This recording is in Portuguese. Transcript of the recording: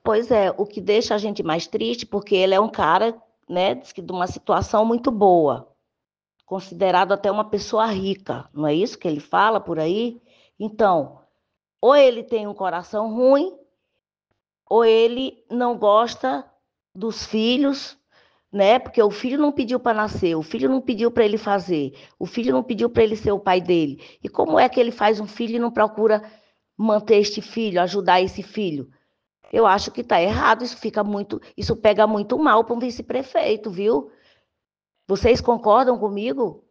pois é, o que deixa a gente mais triste, porque ele é um cara, né, diz que de uma situação muito boa, considerado até uma pessoa rica, não é isso que ele fala por aí? Então, ou ele tem um coração ruim, ou ele não gosta dos filhos, né? Porque o filho não pediu para nascer, o filho não pediu para ele fazer, o filho não pediu para ele ser o pai dele. E como é que ele faz um filho e não procura manter este filho, ajudar esse filho? Eu acho que está errado, isso pega muito mal para um vice-prefeito, viu? Vocês concordam comigo?